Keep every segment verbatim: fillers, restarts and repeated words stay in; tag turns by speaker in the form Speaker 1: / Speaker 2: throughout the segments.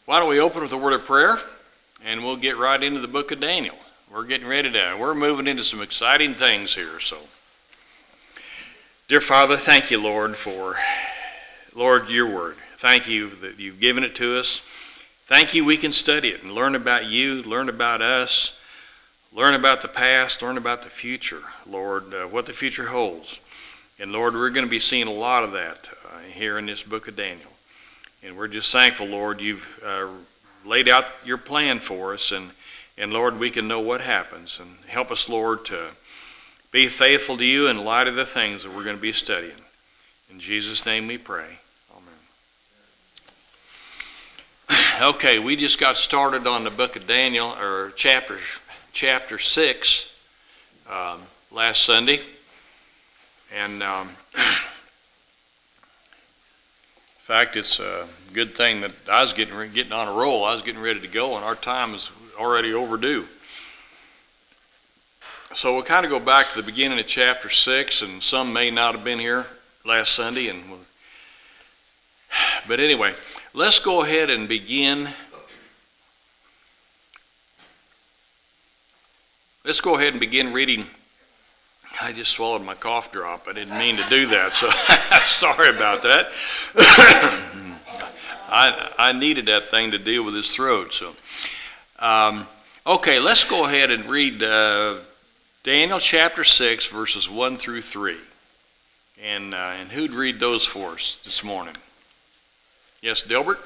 Speaker 1: Why don't we open with a word of prayer, and we'll get right into the book of Daniel. We're getting ready to, we're moving into some exciting things here. So, dear Father, thank you, Lord, for, Lord, your word. Thank you that you've given it to us. Thank you we can study it and learn about you, learn about us, learn about the past, learn about the future, Lord, uh, what the future holds. And Lord, we're going to be seeing a lot of that uh, here in this book of Daniel. And we're just thankful, Lord, you've uh, laid out your plan for us. And, and Lord, we can know what happens. And help us, Lord, to be faithful to you in light of the things that we're going to be studying. In Jesus' name we pray. Amen. Okay, we just got started on the book of Daniel, or chapter, chapter six, um, last Sunday. And um, in fact, it's a good thing that I was getting getting on a roll. I was getting ready to go, and our time is already overdue. So we'll kind of go back to the beginning of chapter six, and some may not have been here last Sunday. And we'll, but anyway, let's go ahead and begin. Let's go ahead and begin reading. I just swallowed my cough drop. I didn't mean to do that, so sorry about that. I I needed that thing to deal with his throat. So, um, okay, let's go ahead and read uh, Daniel chapter six, verses one through three. And uh, and who'd read those for us this morning? Yes, Delbert?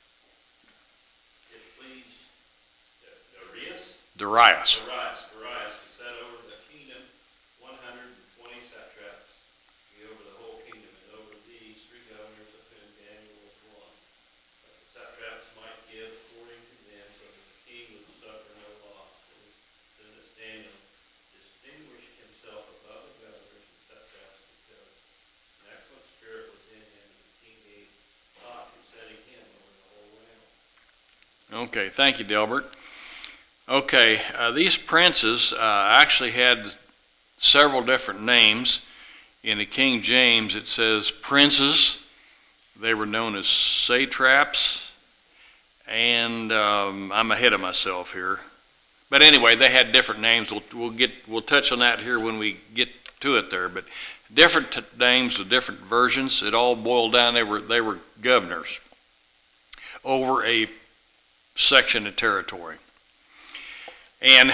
Speaker 2: Yes, please. Darius?
Speaker 1: Darius.
Speaker 2: Darius.
Speaker 1: Okay, thank you, Delbert. Okay, uh, these princes uh, actually had several different names. In the King James, it says princes. They were known as satraps, and um, I'm ahead of myself here. But anyway, they had different names. We'll, we'll get we'll touch on that here when we get to it there. But different t- names with different versions. It all boiled down. They were they were governors over a section of territory. And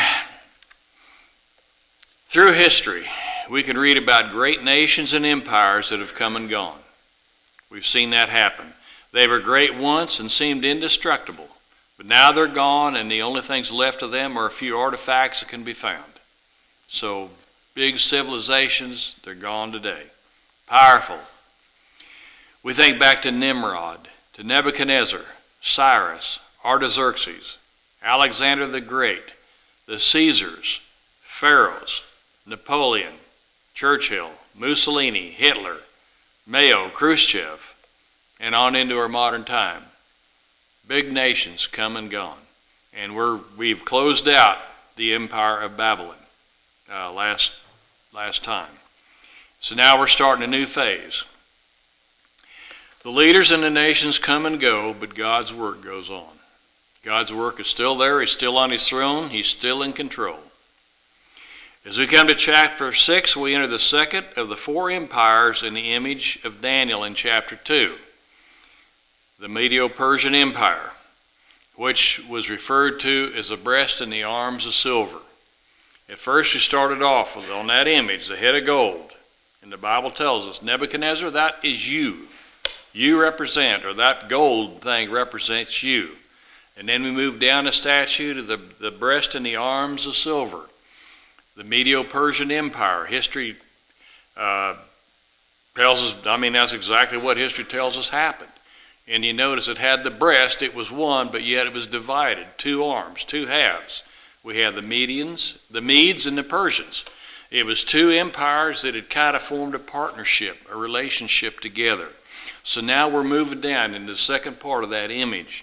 Speaker 1: through history, we can read about great nations and empires that have come and gone. We've seen that happen. They were great once and seemed indestructible, but now they're gone, and the only things left of them are a few artifacts that can be found. So big civilizations, they're gone today. Powerful. We think back to Nimrod, to Nebuchadnezzar, Cyrus, Artaxerxes, Alexander the Great, the Caesars, Pharaohs, Napoleon, Churchill, Mussolini, Hitler, Mayo, Khrushchev, and on into our modern time. Big nations come and gone. And we're, we've closed out the empire of Babylon uh, last, last time. So now we're starting a new phase. The leaders in the nations come and go, but God's work goes on. God's work is still there. He's still on his throne. He's still in control. As we come to chapter six, we enter the second of the four empires in the image of Daniel in chapter two. The Medo-Persian Empire, which was referred to as the breast and the arms of silver. At first we started off with, on that image, the head of gold. And the Bible tells us, Nebuchadnezzar, that is you. You represent, or that gold thing represents you. And then we move down the statue to the, the breast and the arms of silver. The Medo-Persian Empire. History uh, tells us, I mean, that's exactly what history tells us happened. And you notice it had the breast, it was one, but yet it was divided. Two arms, two halves. We had the Medians, the Medes, and the Persians. It was two empires that had kind of formed a partnership, a relationship together. So now we're moving down into the second part of that image.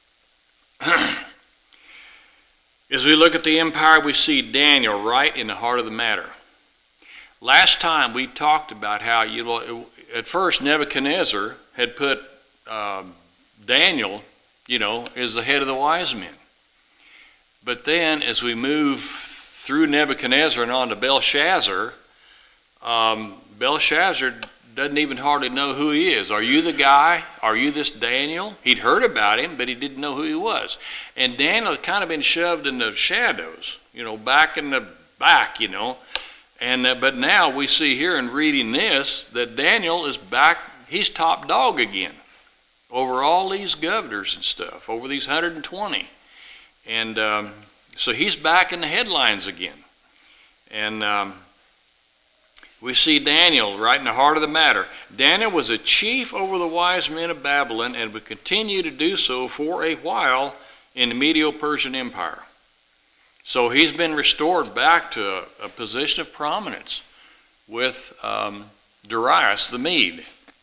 Speaker 1: As we look at the empire, we see Daniel right in the heart of the matter. Last time we talked about how, you know, at first Nebuchadnezzar had put um, Daniel you know, is the head of the wise men. But then as we move through Nebuchadnezzar and on to Belshazzar, um, Belshazzar doesn't even hardly know who he is. Are you the guy? Are you this Daniel? He'd heard about him, but he didn't know who he was. And Daniel had kind of been shoved in the shadows, you know, back in the back, you know. And uh, but now we see here in reading this that Daniel is back, he's top dog again over all these governors and stuff, over these one hundred twenty. And um, so he's back in the headlines again. And um, we see Daniel right in the heart of the matter. Daniel was a chief over the wise men of Babylon and would continue to do so for a while in the Medo-Persian Empire. So he's been restored back to a, a position of prominence with um, Darius the Mede.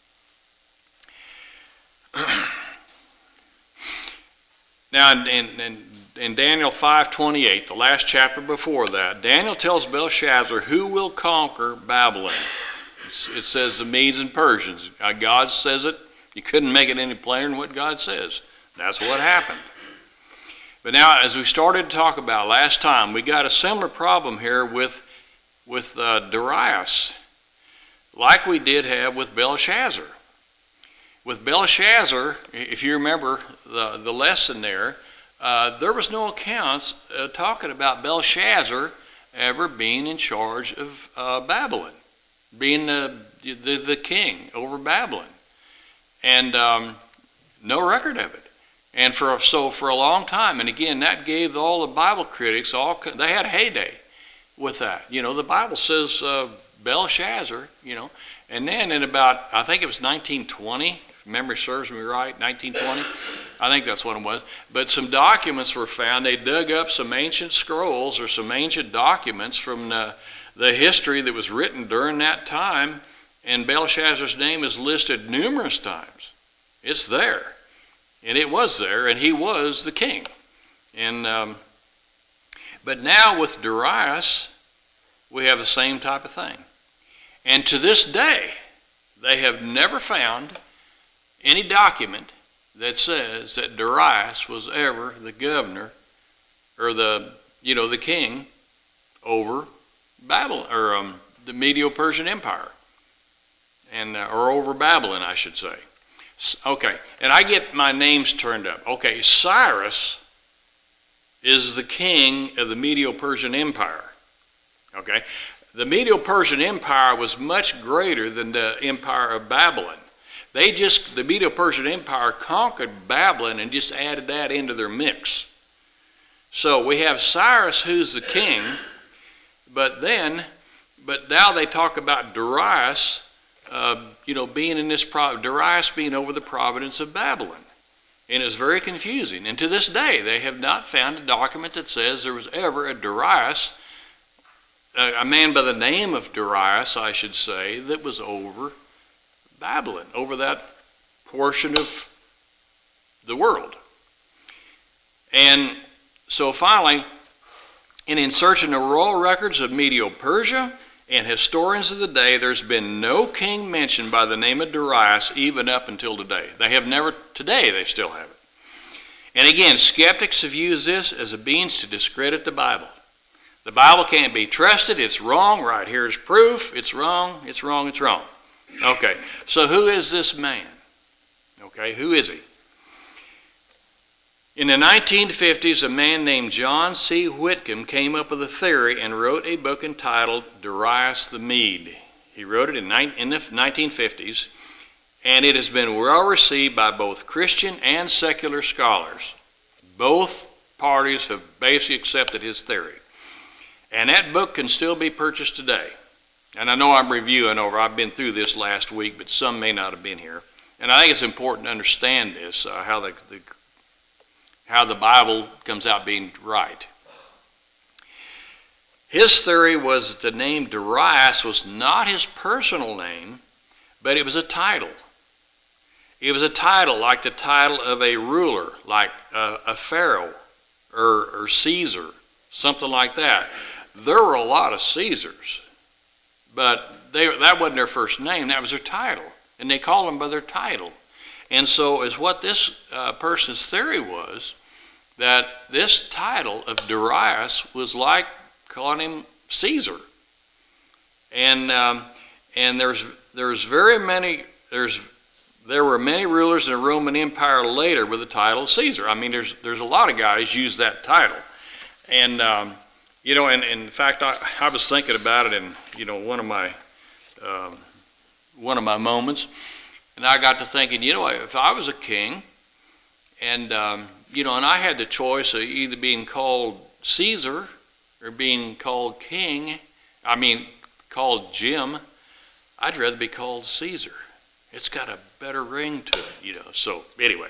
Speaker 1: Now, in, in, in Daniel five twenty-eight, the last chapter before that, Daniel tells Belshazzar who will conquer Babylon. It's, it says the Medes and Persians. Uh, God says it. You couldn't make it any plainer than what God says. That's what happened. But now, as we started to talk about last time, we got a similar problem here with, with uh, Darius, like we did have with Belshazzar. With Belshazzar, if you remember the, the lesson there, uh, there was no accounts uh, talking about Belshazzar ever being in charge of uh, Babylon, being the, the, the king over Babylon. And um, no record of it. And for so for a long time, and again, that gave all the Bible critics, all they had a heyday with that. You know, the Bible says uh, Belshazzar, you know, and then in about, I think it was nineteen twenty, if memory serves me right, nineteen twenty, I think that's what it was. But some documents were found. They dug up some ancient scrolls or some ancient documents from the, the history that was written during that time, and Belshazzar's name is listed numerous times. It's there. And it was there, and he was the king. And um, but now with Darius, we have the same type of thing. And to this day, they have never found any document that says that Darius was ever the governor or the, you know, the king over Babylon, or um, the Medo-Persian Empire, and uh, or over Babylon, I should say. Okay, and I get my names turned up. Okay, Cyrus is the king of the Medo-Persian Empire. Okay, the Medo-Persian Empire was much greater than the empire of Babylon. They just, the Medo-Persian Empire conquered Babylon and just added that into their mix. So we have Cyrus who's the king, but then, but now they talk about Darius, Uh, you know, being in this, pro- Darius being over the province of Babylon. And it's very confusing. And to this day, they have not found a document that says there was ever a Darius, a, a man by the name of Darius, I should say, that was over Babylon, over that portion of the world. And so finally, in, in searching the royal records of Medo-Persia, and historians of the day, there's been no king mentioned by the name of Darius even up until today. They have never, today they still have it. And again, skeptics have used this as a means to discredit the Bible. The Bible can't be trusted, it's wrong, right here's proof, it's wrong, it's wrong, it's wrong. Okay, so who is this man? Okay, who is he? In the nineteen fifties, a man named John C. Whitcomb came up with a theory and wrote a book entitled Darius the Mede. He wrote it in, in the nineteen fifties, and it has been well received by both Christian and secular scholars. Both parties have basically accepted his theory. And that book can still be purchased today. And I know I'm reviewing over, I've been through this last week, but some may not have been here. And I think it's important to understand this, uh, how the, the how the Bible comes out being right. His theory was that the name Darius was not his personal name, but it was a title. It was a title like the title of a ruler, like a, a pharaoh or, or Caesar, something like that. There were a lot of Caesars, but they, that wasn't their first name, that was their title. And they called them by their title. And so is what this uh, person's theory was, that this title of Darius was like calling him Caesar. And um, and there's there's very many there's there were many rulers in the Roman Empire later with the title Caesar. I mean, there's there's a lot of guys use that title, and um, you know, and, and in fact, I, I was thinking about it in you know one of my um, one of my moments, and I got to thinking, you know, if I was a king, and um, you know, and I had the choice of either being called Caesar or being called king, I mean, called Jim, I'd rather be called Caesar. It's got a better ring to it, you know. So anyway,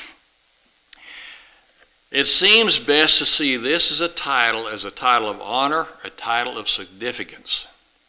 Speaker 1: it seems best to see this as a title, as a title of honor, a title of significance.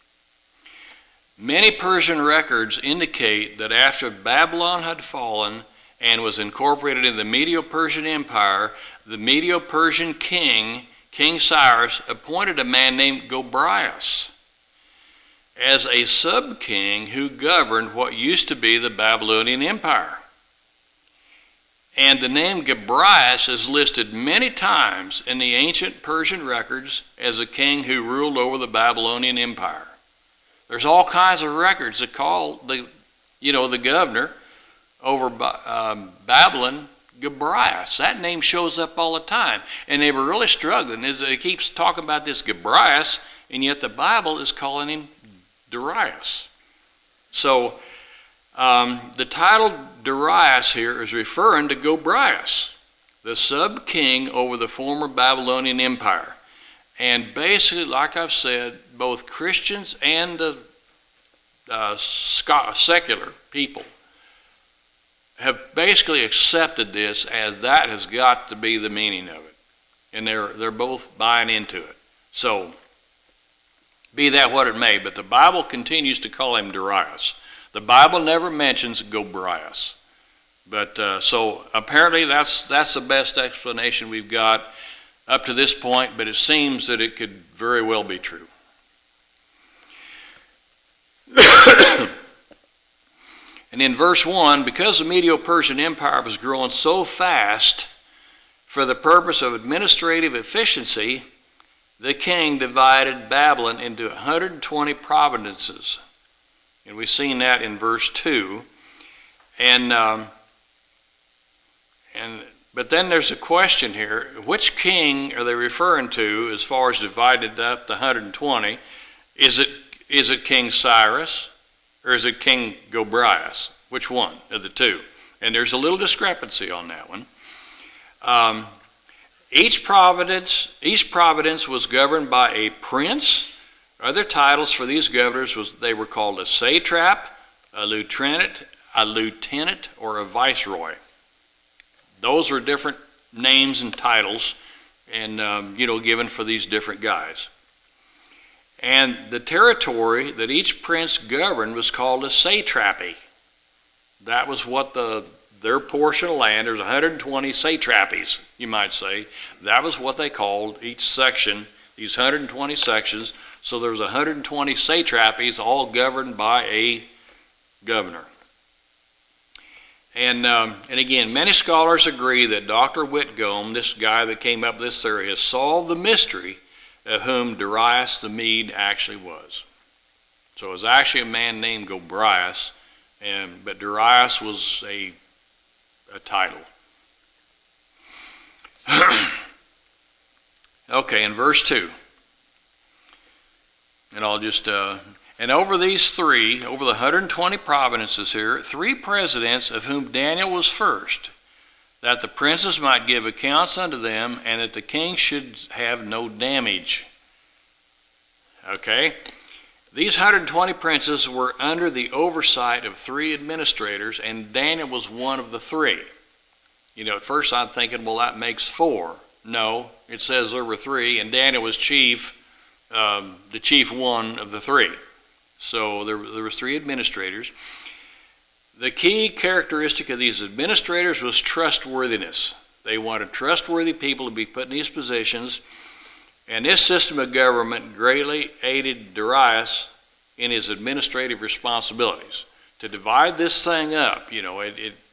Speaker 1: Many Persian records indicate that after Babylon had fallen and was incorporated in the Medo-Persian Empire, the Medo-Persian king, King Cyrus, appointed a man named Gobryas as a sub-king who governed what used to be the Babylonian Empire. And the name Gobryas is listed many times in the ancient Persian records as a king who ruled over the Babylonian Empire. There's all kinds of records that call the, you know, the governor over um, Babylon Gobryas. That name shows up all the time. And they were really struggling. It keeps talking about this Gobryas, and yet the Bible is calling him Darius. So um, the title Darius here is referring to Gobryas, the sub-king over the former Babylonian Empire. And basically, like I've said, both Christians and the uh, secular people have basically accepted this as that has got to be the meaning of it. And they're, they're both buying into it. So, be that what it may, but the Bible continues to call him Darius. The Bible never mentions Gobryas. But uh, so apparently that's that's the best explanation we've got up to this point, but it seems that it could very well be true. And in verse one, because the Medo-Persian Empire was growing so fast for the purpose of administrative efficiency, the king divided Babylon into one hundred twenty provinces. And we've seen that in verse two. And, um, and, but then there's a question here. Which king are they referring to as far as divided up to one hundred twenty? Is it, is it King Cyrus or is it King Gobryas? Which one of the two? And there's a little discrepancy on that one. Um, Each province, each province was governed by a prince. Other titles for these governors was they were called a satrap, a lieutenant, a lieutenant, or a viceroy. Those were different names and titles, and um, you know, given for these different guys. And the territory that each prince governed was called a satrapy. That was what the their portion of land. There's one hundred twenty satrapies, you might say. That was what they called each section, these one hundred twenty sections. So there was one hundred twenty satrapies, all governed by a governor. And, um, and again, many scholars agree that Doctor Whitcomb, this guy that came up with this theory, has solved the mystery of whom Darius the Mede actually was. So it was actually a man named Gobryas, and, but Darius was a a title. Okay, in verse two, and I'll just, uh, and over these three, over the one hundred twenty provinces here, three presidents, of whom Daniel was first, that the princes might give accounts unto them, and that the king should have no damage. Okay? These one hundred twenty princes were under the oversight of three administrators, and Daniel was one of the three. You know, at first I'm thinking, well, that makes four. No, it says there were three, and Daniel was chief, um, the chief one of the three. So there, there was three administrators. The key characteristic of these administrators was trustworthiness. They wanted trustworthy people to be put in these positions. And this system of government greatly aided Darius in his administrative responsibilities. To divide this thing up, you know, it, it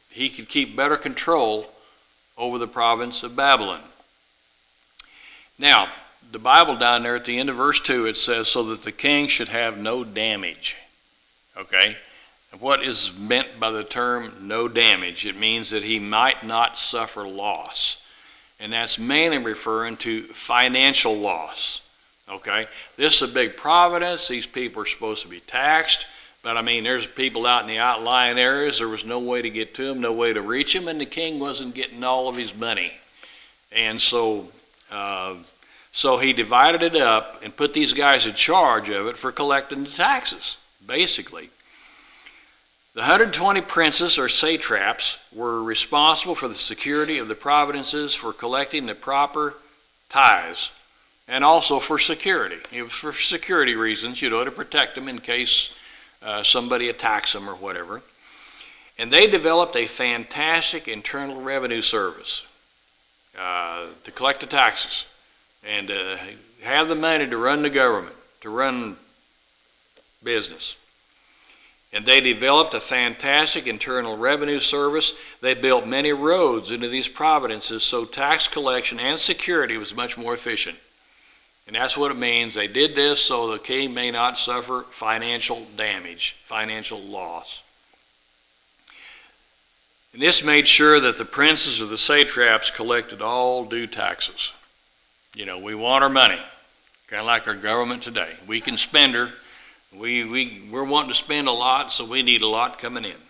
Speaker 1: he could keep better control over the province of Babylon. Now, the Bible down there at the end of verse two, it says, so that the king should have no damage. Okay? And what is meant by the term no damage? It means that he might not suffer loss. And that's mainly referring to financial loss. Okay? This is a big providence. These people are supposed to be taxed. But I mean, there's people out in the outlying areas. There was no way to get to them, no way to reach them, and the king wasn't getting all of his money. And so, uh, so he divided it up and put these guys in charge of it for collecting the taxes, basically. The one hundred twenty princes or satraps were responsible for the security of the provinces, for collecting the proper tithes, and also for security. It was for security reasons, you know, to protect them in case Uh, somebody attacks them or whatever. And they developed a fantastic internal revenue service uh, to collect the taxes and uh, have the money to run the government, to run business. And they developed a fantastic internal revenue service. They built many roads into these provinces so tax collection and security was much more efficient. And that's what it means. They did this so the king may not suffer financial damage, financial loss. And this made sure that the princes or the satraps collected all due taxes. You know, we want our money, kind of like our government today. We can spend her. We, we, we're wanting to spend a lot, so we need a lot coming in.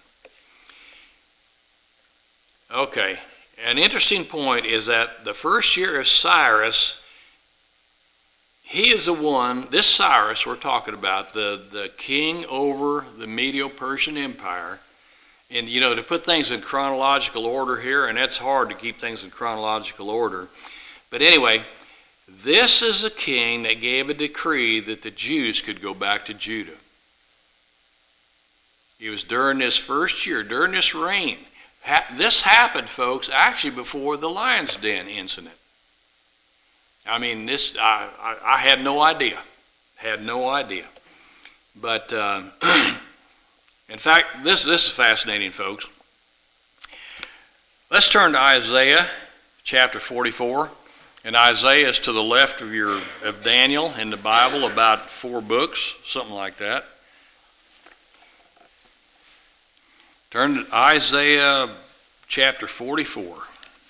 Speaker 1: Okay, an interesting point is that the first year of Cyrus, he is the one, this Cyrus we're talking about, the, the king over the Medo-Persian Empire. And, you know, to put things in chronological order here, and it's hard to keep things in chronological order. But anyway, this is a king that gave a decree that the Jews could go back to Judah. It was during this first year, during this reign. Ha- this happened, folks, actually before the Lion's Den incident. I mean, this I, I, I had no idea, had no idea. But uh, in fact, this this is fascinating, folks. Let's turn to Isaiah chapter forty-four, and Isaiah is to the left of your of Daniel in the Bible, about four books, something like that. Turn to Isaiah chapter forty-four.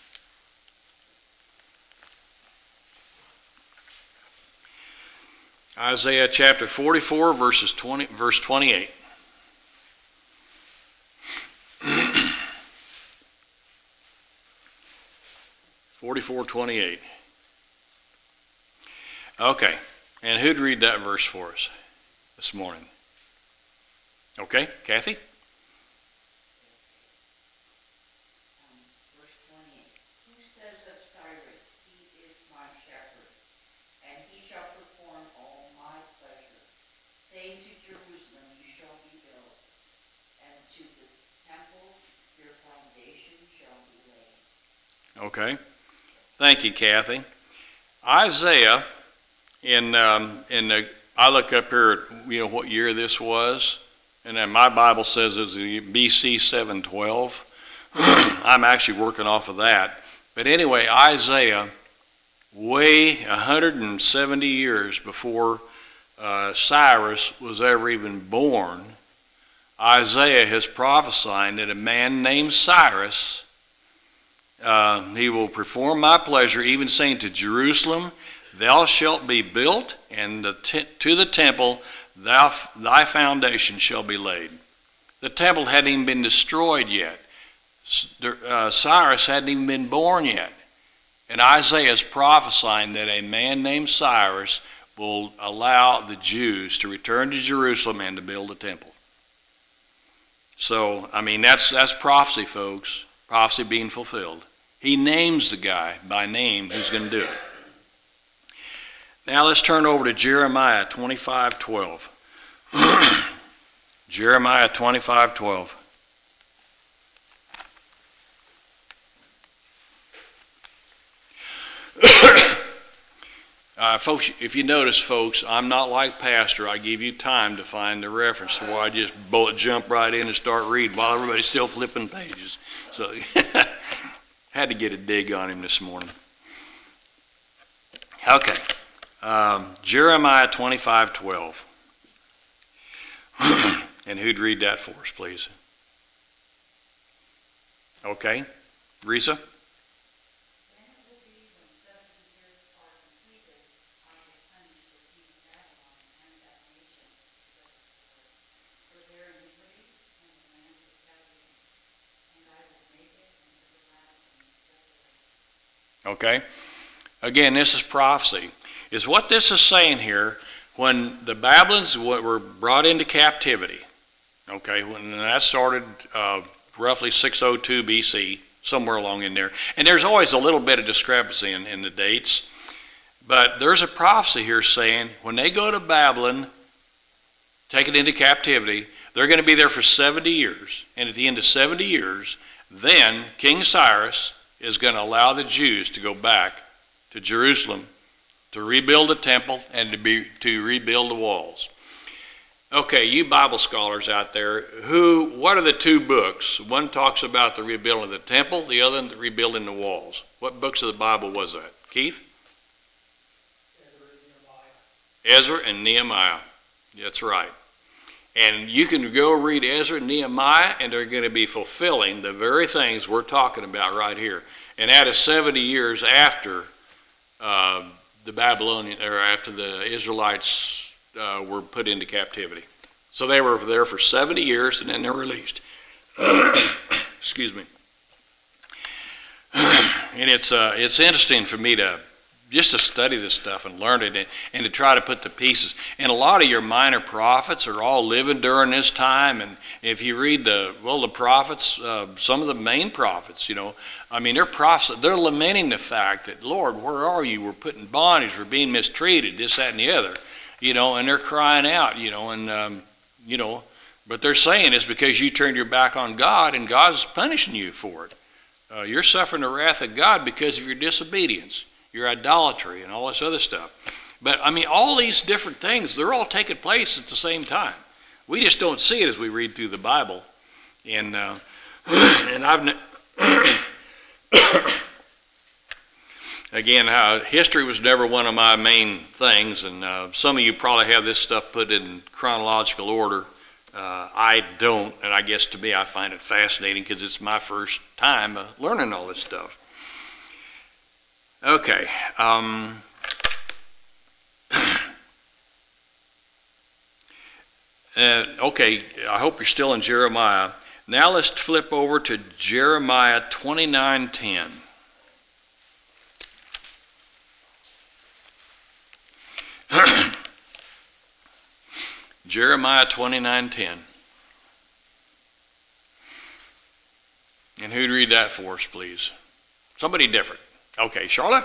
Speaker 1: Isaiah chapter forty-four, verses twenty, verse twenty-eight. forty-four twenty-eight. Okay, and who'd read that verse for us this morning? Okay, Kathy? Okay. Thank you, Kathy. Isaiah, in um, in the, I look up here, you know, what year this was, and then my Bible says it was B C seven twelve. I'm actually working off of that. But anyway, Isaiah, way one hundred seventy years before uh, Cyrus was ever even born, Isaiah is prophesying that a man named Cyrus, Uh, he will perform my pleasure, even saying to Jerusalem, thou shalt be built, and the te- to the temple thou, thy foundation shall be laid. The temple hadn't even been destroyed yet. Uh, Cyrus hadn't even been born yet. And Isaiah is prophesying that a man named Cyrus will allow the Jews to return to Jerusalem and to build a temple. So, I mean, that's, that's prophecy, folks. Prophecy being fulfilled. He names the guy by name who's going to do it. Now let's turn over to Jeremiah twenty-five twelve. Jeremiah twenty-five twelve. Uh, folks, if you notice, folks, I'm not like Pastor. I give you time to find the reference, so I just bullet jump right in and start reading while everybody's still flipping pages. So had to get a dig on him this morning. Okay, um, Jeremiah twenty-five twelve. And who'd read that for us, please? Okay, Risa? Okay. Again, this is prophecy. Is what this is saying here, when the Babylons were brought into captivity, okay, when that started uh, roughly six oh two B C, somewhere along in there, and there's always a little bit of discrepancy in, in the dates, but there's a prophecy here saying when they go to Babylon, taken into captivity, they're going to be there for seventy years, and at the end of seventy years, then King Cyrus is going to allow the Jews to go back to Jerusalem to rebuild the temple and to be to rebuild the walls. Okay, you Bible scholars out there, who what are the two books? One talks about the rebuilding of the temple, the other the rebuilding the walls. What books of the Bible was that? Keith? Ezra and Nehemiah. That's right. And you can go read Ezra and Nehemiah, and they're going to be fulfilling the very things we're talking about right here. And that is seventy years after uh, the Babylonian, or after the Israelites uh, were put into captivity. So they were there for seventy years, and then they're released. Excuse me. And it's uh, it's interesting for me to just to study this stuff and learn it and, and to try to put the pieces. And a lot of your minor prophets are all living during this time. And if you read the, well, the prophets, uh, some of the main prophets, you know, I mean, they're prophets, they're lamenting the fact that, Lord, where are you? We're put in bondage, we're being mistreated, this, that, and the other, you know, and they're crying out, you know, and, um, you know, but they're saying it's because you turned your back on God and God's punishing you for it. Uh, you're suffering the wrath of God because of your disobedience, your idolatry, and all this other stuff. But, I mean, all these different things, they're all taking place at the same time. We just don't see it as we read through the Bible. And uh, and I've... Again, uh, history was never one of my main things, and uh, some of you probably have this stuff put in chronological order. Uh, I don't, and I guess to me I find it fascinating because it's my first time uh, learning all this stuff. Okay. Um, uh, okay, I hope you're still in Jeremiah. Now let's flip over to Jeremiah twenty-nine ten. Jeremiah twenty-nine ten. And who'd read that for us, please? Somebody different. Okay, Charlotte?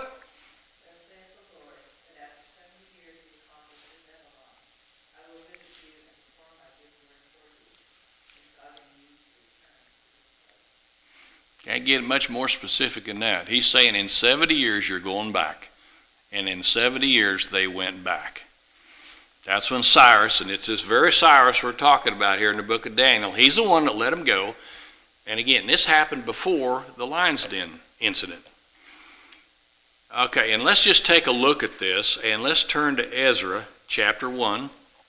Speaker 1: Can't get much more specific than that. He's saying in seventy years you're going back. And in seventy years they went back. That's when Cyrus, and it's this very Cyrus we're talking about here in the book of Daniel, he's the one that let them go. And again, this happened before the lion's den incident. Okay, and let's just take a look at this, and let's turn to Ezra chapter one.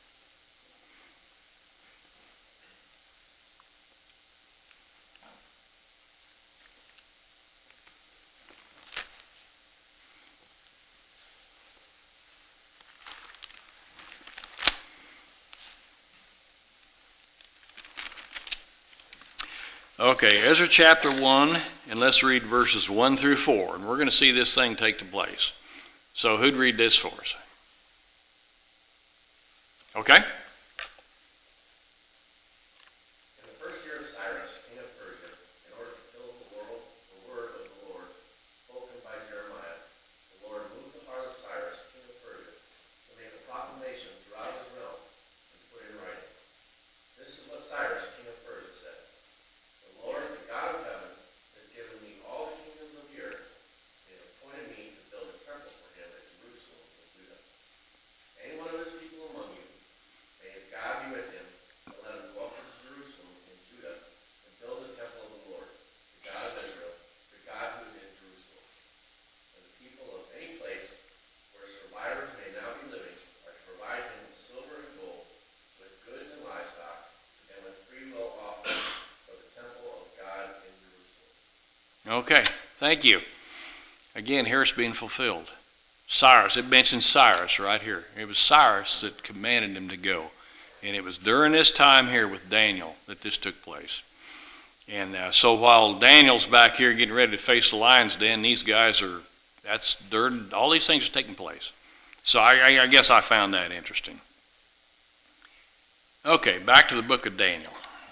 Speaker 1: Okay, Ezra chapter one, and let's read verses one through four, and we're going to see this thing take place. So who'd read this for us? Okay? Okay, thank you. Again, here it's being fulfilled. Cyrus, it mentions Cyrus right here. It was Cyrus that commanded him to go. And it was during this time here with Daniel that this took place. And uh, so while Daniel's back here getting ready to face the lion's den, these guys are, that's, they're, all these things are taking place. So I, I, I guess I found that interesting. Okay, back to the book of Daniel.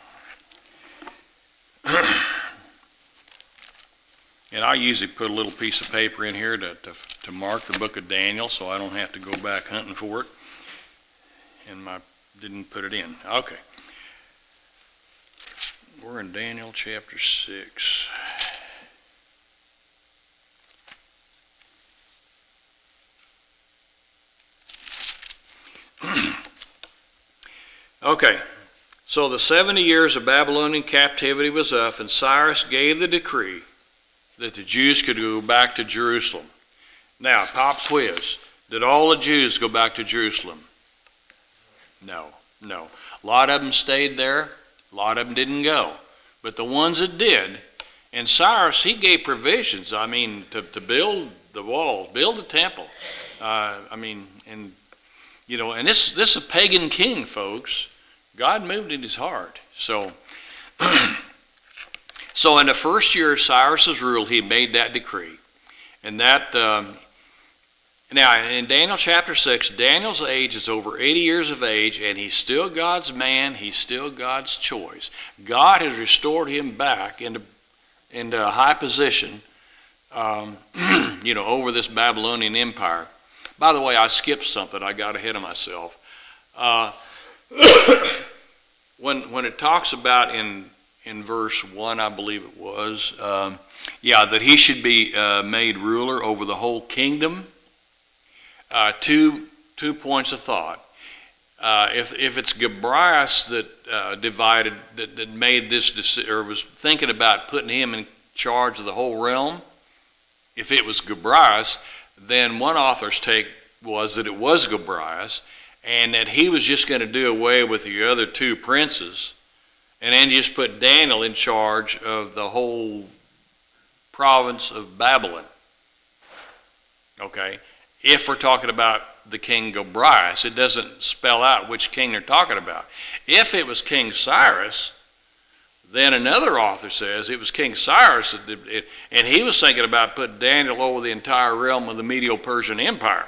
Speaker 1: And I usually put a little piece of paper in here to, to, to mark the book of Daniel so I don't have to go back hunting for it. And my didn't put it in. Okay. We're in Daniel chapter six. Okay. So the seventy years of Babylonian captivity was up, and Cyrus gave the decree that the Jews could go back to Jerusalem. Now, pop quiz. Did all the Jews go back to Jerusalem? No, no. A lot of them stayed there. A lot of them didn't go. But the ones that did, and Cyrus, he gave provisions, I mean, to, to build the walls, build the temple. Uh, I mean, and, you know, and this, this is a pagan king, folks. God moved in his heart. So, so in the first year of Cyrus's rule, he made that decree. And that, um, now in Daniel chapter six, Daniel's age is over eighty years of age, and he's still God's man. He's still God's choice. God has restored him back into, into a high position, um, you know, over this Babylonian empire. By the way, I skipped something. I got ahead of myself. Uh, when when it talks about in in verse one, I believe it was, um, yeah, that he should be uh, made ruler over the whole kingdom. Uh, two two points of thought. Uh, if if it's Gabryas that uh, divided, that, that made this decision, or was thinking about putting him in charge of the whole realm, if it was Gabryas, then one author's take was that it was Gabryas, and that he was just going to do away with the other two princes, and then just put Daniel in charge of the whole province of Babylon. Okay? If we're talking about the king Gabryas, it doesn't spell out which king they're talking about. If it was King Cyrus, then another author says it was King Cyrus, that did it, and he was thinking about putting Daniel over the entire realm of the Medo-Persian Empire.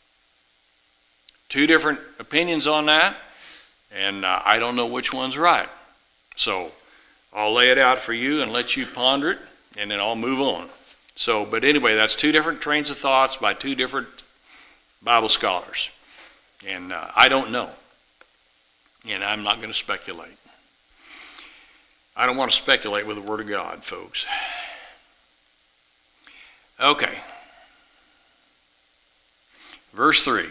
Speaker 1: Two different opinions on that, and uh, I don't know which one's right. So I'll lay it out for you and let you ponder it, and then I'll move on. So, but anyway, that's two different trains of thoughts by two different Bible scholars. And uh, I don't know. And I'm not going to speculate. I don't want to speculate with the Word of God, folks. Okay. Verse three.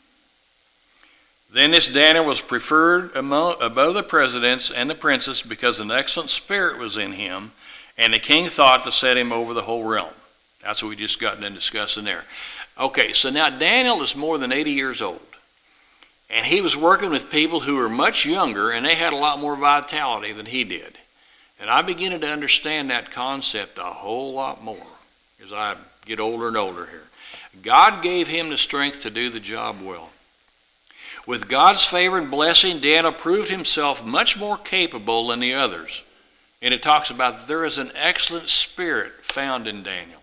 Speaker 1: Then this Daniel was preferred among, above the presidents and the princes because an excellent spirit was in him, and the king thought to set him over the whole realm. That's what we just got done discussing there. Okay, so now Daniel is more than eighty years old. And he was working with people who were much younger, and they had a lot more vitality than he did. And I'm beginning to understand that concept a whole lot more as I get older and older here. God gave him the strength to do the job well. With God's favor and blessing, Daniel proved himself much more capable than the others. And it talks about that there is an excellent spirit found in Daniel.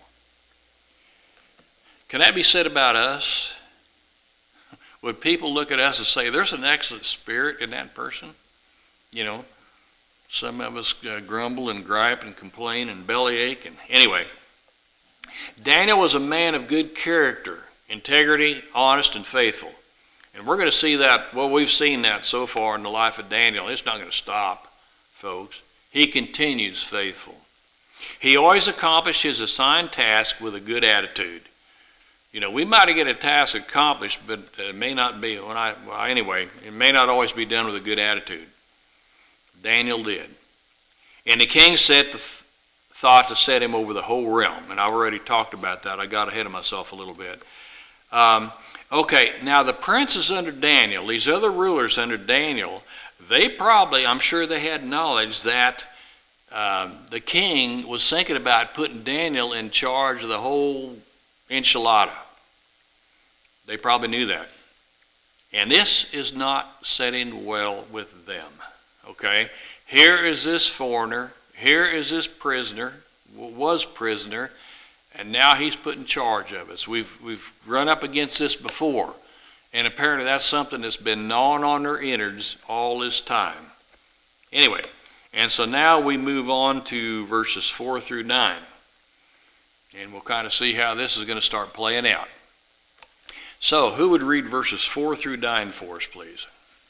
Speaker 1: Can that be said about us? Would people look at us and say, there's an excellent spirit in that person? You know, some of us uh, grumble and gripe and complain and bellyache. And anyway, Daniel was a man of good character, integrity, honest, and faithful. And we're going to see that, well, we've seen that so far in the life of Daniel. It's not going to stop, folks. He continues faithful. He always accomplished his assigned task with a good attitude. You know, we might get a task accomplished, but it may not be, when I, well, anyway, it may not always be done with a good attitude. Daniel did. And the king set the th- thought to set him over the whole realm. And I've already talked about that. I got ahead of myself a little bit. Um, okay, now the princes under Daniel, these other rulers under Daniel, they probably, I'm sure they had knowledge that uh, the king was thinking about putting Daniel in charge of the whole enchilada. They probably knew that. And this is not setting well with them, okay? Here is this foreigner, here is this prisoner, was prisoner, and now he's put in charge of us. We've, we've run up against this before, and apparently that's something that's been gnawing on their innards all this time. Anyway, and so now we move on to verses four through nine, and we'll kind of see how this is going to start playing out. So, who would read verses four through nine for us, please?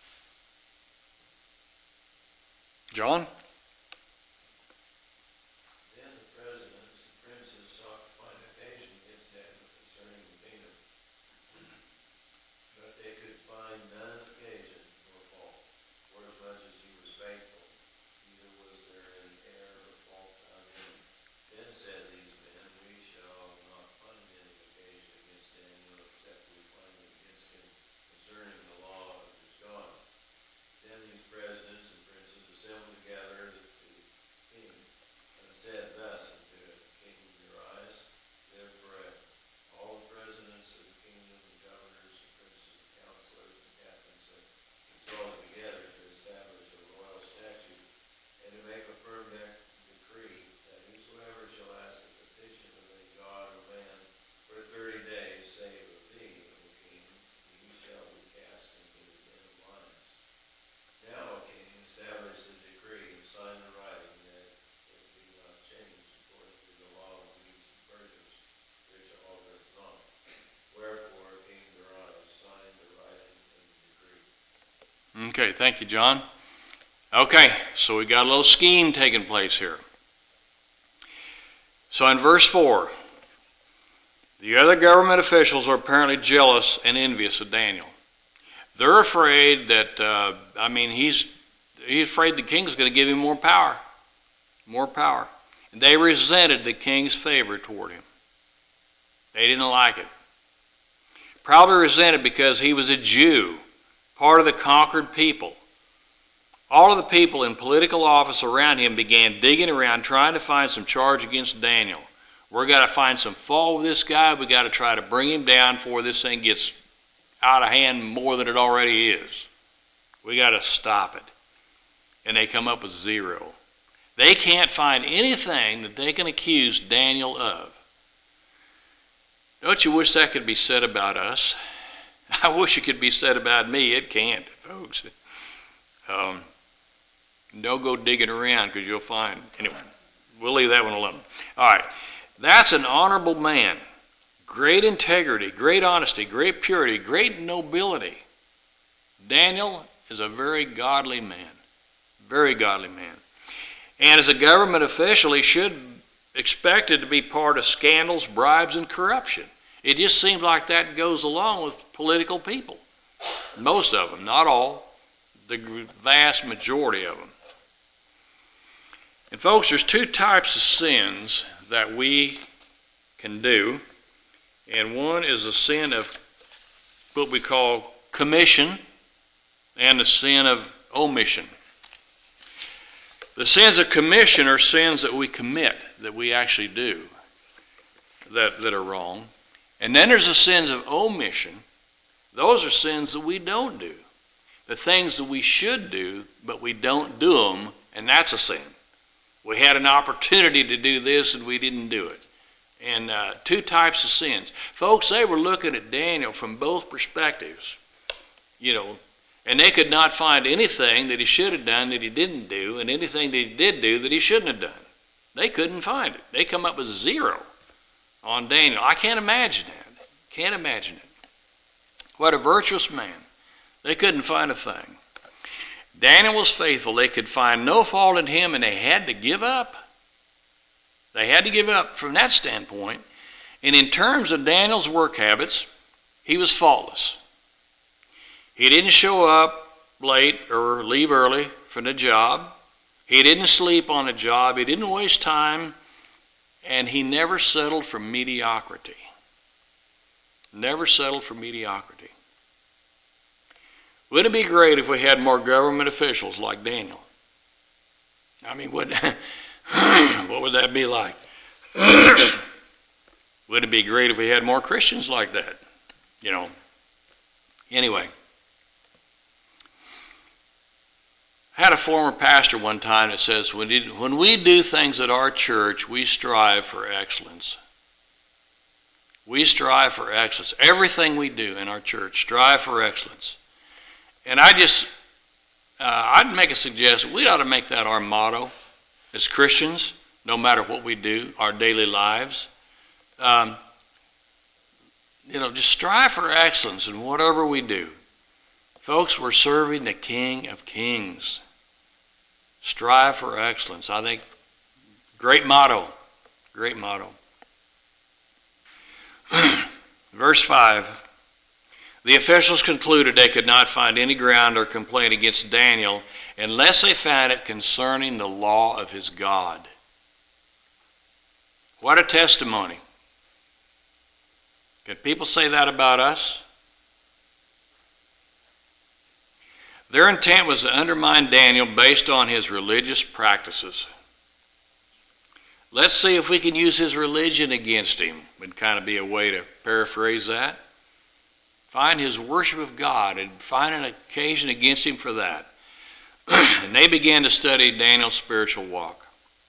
Speaker 1: John?
Speaker 3: Then the presidents and princes sought to find occasion against Daniel concerning the kingdom, but they could find none occasion nor fault, forasmuch as he was faithful, neither was there any error or fault found in him. Then said these men, we shall not find any occasion against Daniel, except we find it against him concerning the law of his God. Then these presidents and princes assembled together to the king, and said thus unto King Darius, live forever. All the presidents of the kingdom, and governors, and princes, and counselors, and captains had consulted together to establish a royal statute, and to make a firm dec- decree, that whosoever shall ask a petition of any god or man for thirty days, save of thee, O king, he shall be cast into the den of lions. Now, O king, establish the decree and sign the writing, that it be not changed according to the law of Medes and Persians, which altereth not. Wherefore King Darius signed the writing and the decree.
Speaker 1: Okay, thank you, John. Okay, so we got a little scheme taking place here. So in verse four, the other government officials are apparently jealous and envious of Daniel. They're afraid that, uh, I mean, he's, he's afraid the king's going to give him more power. More power. And they resented the king's favor toward him. They didn't like it. Probably resented because he was a Jew, part of the conquered people. All of the people in political office around him began digging around, trying to find some charge against Daniel. We've got to find some fault with this guy. We've got to try to bring him down before this thing gets out of hand more than it already is. We got to stop it. And they come up with zero. They can't find anything that they can accuse Daniel of. Don't you wish that could be said about us? I wish it could be said about me. It can't, folks. Um, don't go digging around, because you'll find. Anyway, we'll leave that one alone. All right. That's an honorable man. Great integrity, great honesty, great purity, great nobility. Daniel is a very godly man. Very godly man. And as a government official, he should be expected to be part of scandals, bribes, and corruption. It just seems like that goes along with political people. Most of them, not all. The vast majority of them. And folks, there's two types of sins that we can do. And one is the sin of what we call commission and the sin of omission. The sins of commission are sins that we commit, that we actually do, that, that are wrong. And then there's the sins of omission. Those are sins that we don't do. The things that we should do, but we don't do them, and that's a sin. We had an opportunity to do this and we didn't do it. And uh, two types of sins. Folks, they were looking at Daniel from both perspectives, you know, and they could not find anything that he should have done that he didn't do, and anything that he did do that he shouldn't have done. They couldn't find it. They come up with zero on Daniel. I can't imagine that. Can't imagine it. What a virtuous man. They couldn't find a thing. Daniel was faithful. They could find no fault in him, and they had to give up. They had to give up from that standpoint. And in terms of Daniel's work habits, he was faultless. He didn't show up late or leave early from the job. He didn't sleep on the job. He didn't waste time. And he never settled for mediocrity. Never settled for mediocrity. Wouldn't it be great if we had more government officials like Daniel? I mean, wouldn't What would that be like? Would it be great if we had more Christians like that? You know. Anyway. I had a former pastor one time that says, when we do things at our church, we strive for excellence. We strive for excellence. Everything we do in our church, strive for excellence. And I just, uh, I'd make a suggestion. We ought to make that our motto as Christians, no matter what we do, our daily lives. Um, you know, just strive for excellence in whatever we do. Folks, we're serving the King of Kings. Strive for excellence. I think, great motto. Great motto. Verse five. The officials concluded they could not find any ground or complaint against Daniel unless they found it concerning the law of his God. What a testimony. Can people say that about us? Their intent was to undermine Daniel based on his religious practices. Let's see if we can use his religion against him. Would kind of be a way to paraphrase that. Find his worship of God and find an occasion against him for that. And they began to study Daniel's spiritual walk.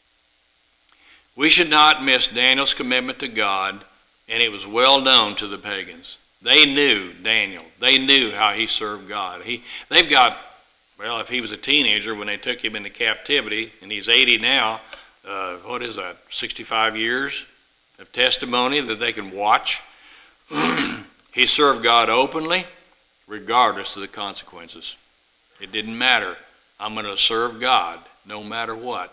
Speaker 1: We should not miss Daniel's commitment to God, and it was well known to the pagans. They knew Daniel. They knew how he served God. He, they've got, well, if he was a teenager when they took him into captivity, and he's eighty now, uh, what is that, sixty-five years of testimony that they can watch. He served God openly, regardless of the consequences. It didn't matter. I'm going to serve God no matter what.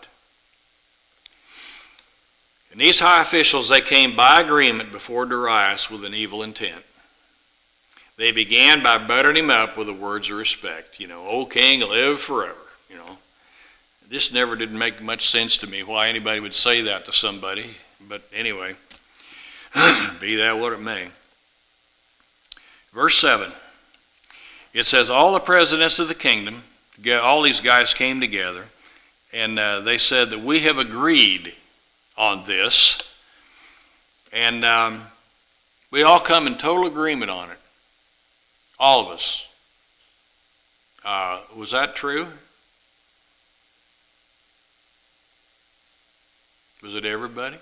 Speaker 1: And these high officials, they came by agreement before Darius with an evil intent. They began by buttering him up with the words of respect. You know, O king, live forever. You know, this never did make much sense to me why anybody would say that to somebody. But anyway, be that what it may. Verse seven, it says, all the presidents of the kingdom, all these guys came together, and uh, they said that we have agreed on this, and um, we all come in total agreement on it. All of us. Uh, was that true? Was it everybody?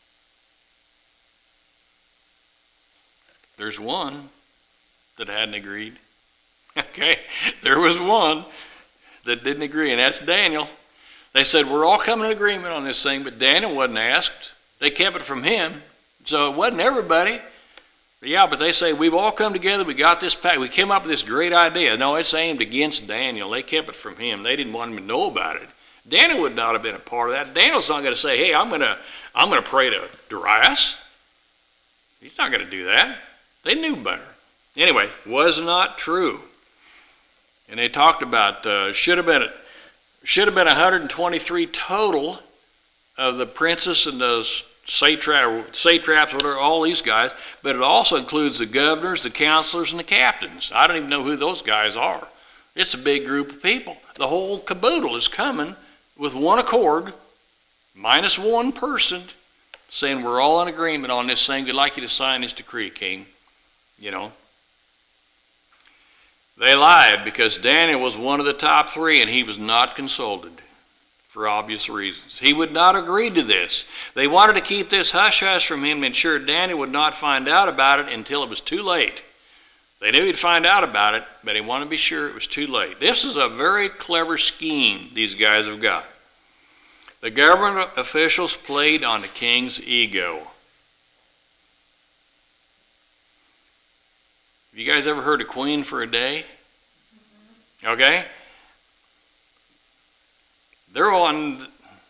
Speaker 1: There's one that hadn't agreed. Okay, there was one that didn't agree, and that's Daniel. They said, we're all coming to agreement on this thing, but Daniel wasn't asked. They kept it from him, so it wasn't everybody. But yeah, but they say, we've all come together, we got this pact, we came up with this great idea. No, it's aimed against Daniel. They kept it from him. They didn't want him to know about it. Daniel would not have been a part of that. Daniel's not going to say, hey, I'm going to I'm going to pray to Darius. He's not going to do that. They knew better. Anyway, was not true. And they talked about, uh, should have been should have been one hundred twenty-three total of the princes and those satraps, satraps, whatever, all these guys, but it also includes the governors, the counselors, and the captains. I don't even know who those guys are. It's a big group of people. The whole caboodle is coming with one accord, minus one person, saying we're all in agreement on this thing. We'd like you to sign this decree, King. You know. They lied because Daniel was one of the top three and he was not consulted for obvious reasons. He would not agree to this. They wanted to keep this hush-hush from him to ensure Daniel would not find out about it until it was too late. They knew he'd find out about it, but he wanted to be sure it was too late. This is a very clever scheme these guys have got. The government officials played on the king's ego. Have you guys ever heard of Queen for a Day? Okay? They're on,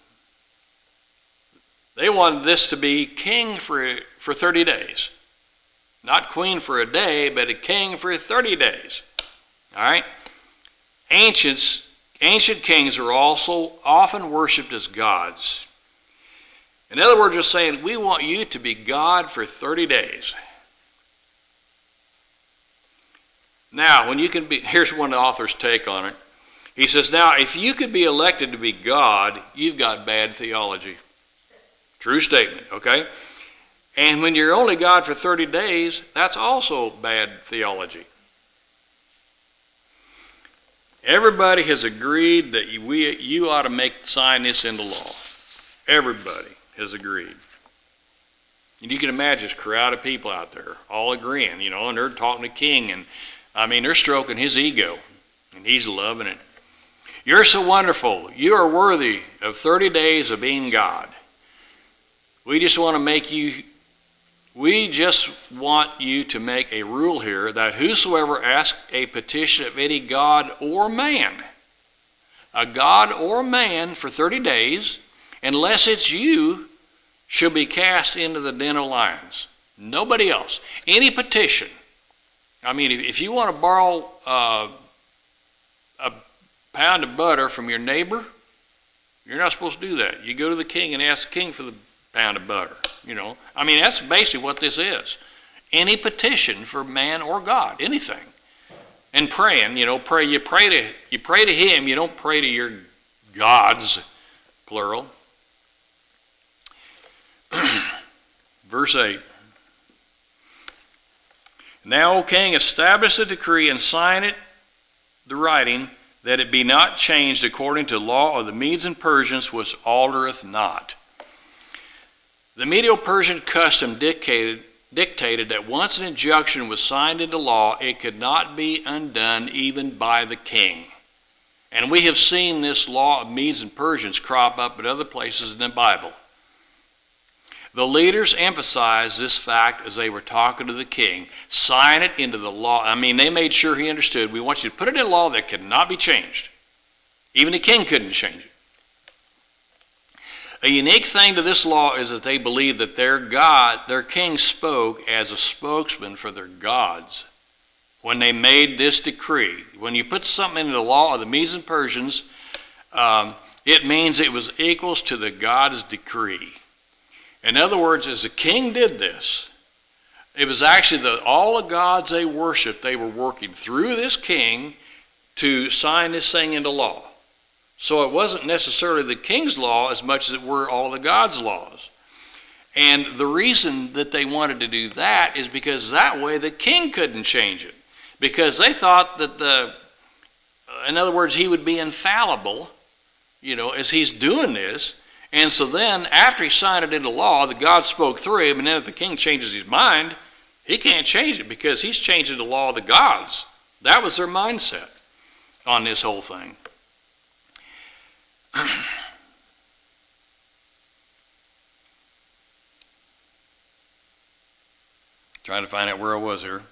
Speaker 1: they wanted this to be king for, for thirty days. Not queen for a day, but a king for thirty days. All right? Ancients, ancient kings are also often worshipped as gods. In other words, they're saying, we want you to be God for thirty days. Now, when you can be, here's one of the author's take on it. He says, now, if you could be elected to be God, you've got bad theology. True statement, okay? And when you're only God for thirty days, that's also bad theology. Everybody has agreed that you, we, you ought to make sign this into law. Everybody has agreed. And you can imagine this crowd of people out there all agreeing, you know, and they're talking to King, and I mean, they're stroking his ego, and he's loving it. You're so wonderful. You are worthy of thirty days of being God. We just want to make you, we just want you to make a rule here that whosoever asks a petition of any god or man, a god or man for thirty days, unless it's you, shall be cast into the den of lions. Nobody else. Any petition. I mean, if you want to borrow uh, a pound of butter from your neighbor, you're not supposed to do that. You go to the king and ask the king for the pound of butter. You know, I mean, that's basically what this is. Any petition for man or God, anything. And praying, you know, pray. You pray to you pray to him. You don't pray to your gods, plural. Verse eight. Now, O king, establish a decree and sign it, the writing, that it be not changed according to the law of the Medes and Persians, which altereth not. The Medo-Persian custom dictated, dictated that once an injunction was signed into law, it could not be undone even by the king. And we have seen this law of Medes and Persians crop up at other places in the Bible. The leaders emphasized this fact as they were talking to the king. Sign it into the law. I mean, they made sure he understood. We want you to put it in law that cannot be changed. Even the king couldn't change it. A unique thing to this law is that they believed that their God, their king, spoke as a spokesman for their gods when they made this decree. When you put something into the law of the Medes and Persians, um, it means it was equals to the God's decree. In other words, as the king did this, it was actually the, all the gods they worshiped, they were working through this king to sign this thing into law. So it wasn't necessarily the king's law as much as it were all the gods' laws. And the reason that they wanted to do that is because that way the king couldn't change it. Because they thought that the, in other words, he would be infallible, you know, as he's doing this. And so then, after he signed it into law, the God spoke through him, and then if the king changes his mind, he can't change it because he's changing the law of the gods. That was their mindset on this whole thing. Trying to find out where I was here.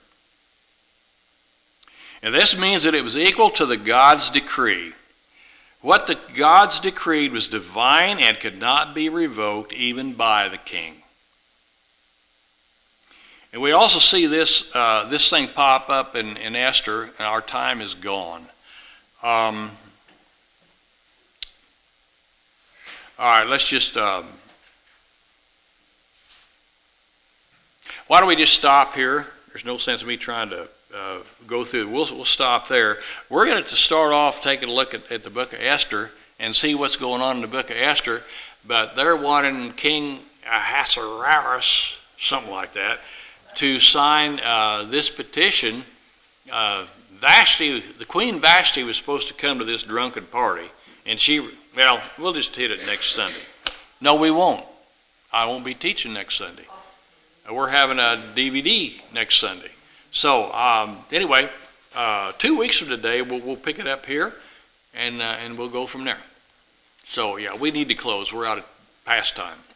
Speaker 1: And this means that it was equal to the God's decree. What the gods decreed was divine and could not be revoked even by the king. And we also see this uh, this thing pop up in, in Esther, and our time is gone. Um, all right, let's just... Um, why don't we just stop here? There's no sense in me trying to uh, go through. We'll, we'll stop there. We're going to start off taking a look at, at the book of Esther and see what's going on in the book of Esther. But they're wanting King Ahasuerus, something like that, to sign uh, this petition. Uh, Vashti, the Queen Vashti was supposed to come to this drunken party. And she, well, we'll just hit it next Sunday. No, we won't. I won't be teaching next Sunday. We're having a D V D next Sunday. So um, anyway, uh, two weeks from today, we'll, we'll pick it up here, and uh, and we'll go from there. So yeah, we need to close. We're out of past time.